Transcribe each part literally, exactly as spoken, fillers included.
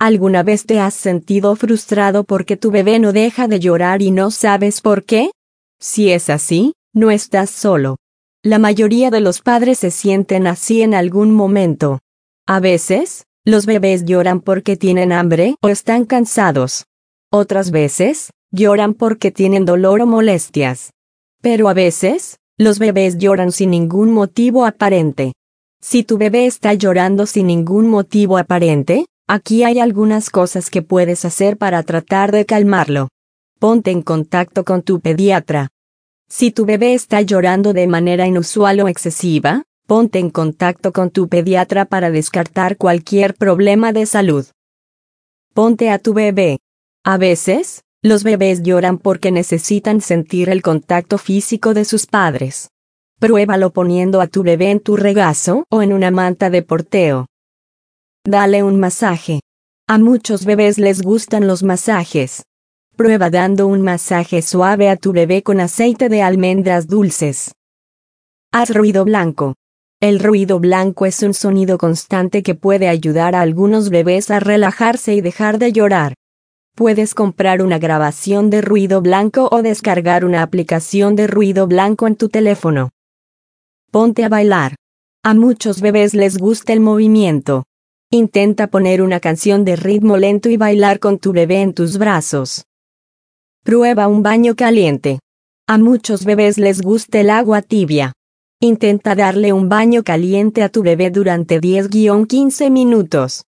¿Alguna vez te has sentido frustrado porque tu bebé no deja de llorar y no sabes por qué? Si es así, no estás solo. La mayoría de los padres se sienten así en algún momento. A veces, los bebés lloran porque tienen hambre o están cansados. Otras veces, lloran porque tienen dolor o molestias. Pero a veces, los bebés lloran sin ningún motivo aparente. Si tu bebé está llorando sin ningún motivo aparente, aquí hay algunas cosas que puedes hacer para tratar de calmarlo. Ponte en contacto con tu pediatra. Si tu bebé está llorando de manera inusual o excesiva, ponte en contacto con tu pediatra para descartar cualquier problema de salud. Ponte a tu bebé. A veces, los bebés lloran porque necesitan sentir el contacto físico de sus padres. Pruébalo poniendo a tu bebé en tu regazo o en una manta de porteo. Dale un masaje. A muchos bebés les gustan los masajes. Prueba dando un masaje suave a tu bebé con aceite de almendras dulces. Haz ruido blanco. El ruido blanco es un sonido constante que puede ayudar a algunos bebés a relajarse y dejar de llorar. Puedes comprar una grabación de ruido blanco o descargar una aplicación de ruido blanco en tu teléfono. Ponte a bailar. A muchos bebés les gusta el movimiento. Intenta poner una canción de ritmo lento y bailar con tu bebé en tus brazos. Prueba un baño caliente. A muchos bebés les gusta el agua tibia. Intenta darle un baño caliente a tu bebé durante diez a quince minutos.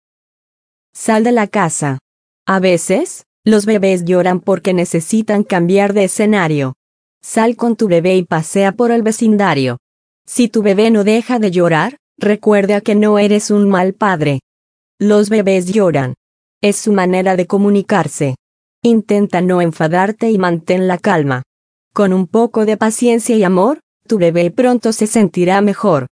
Sal de la casa. A veces, los bebés lloran porque necesitan cambiar de escenario. Sal con tu bebé y pasea por el vecindario. Si tu bebé no deja de llorar, recuerda que no eres un mal padre. Los bebés lloran. Es su manera de comunicarse. Intenta no enfadarte y mantén la calma. Con un poco de paciencia y amor, tu bebé pronto se sentirá mejor.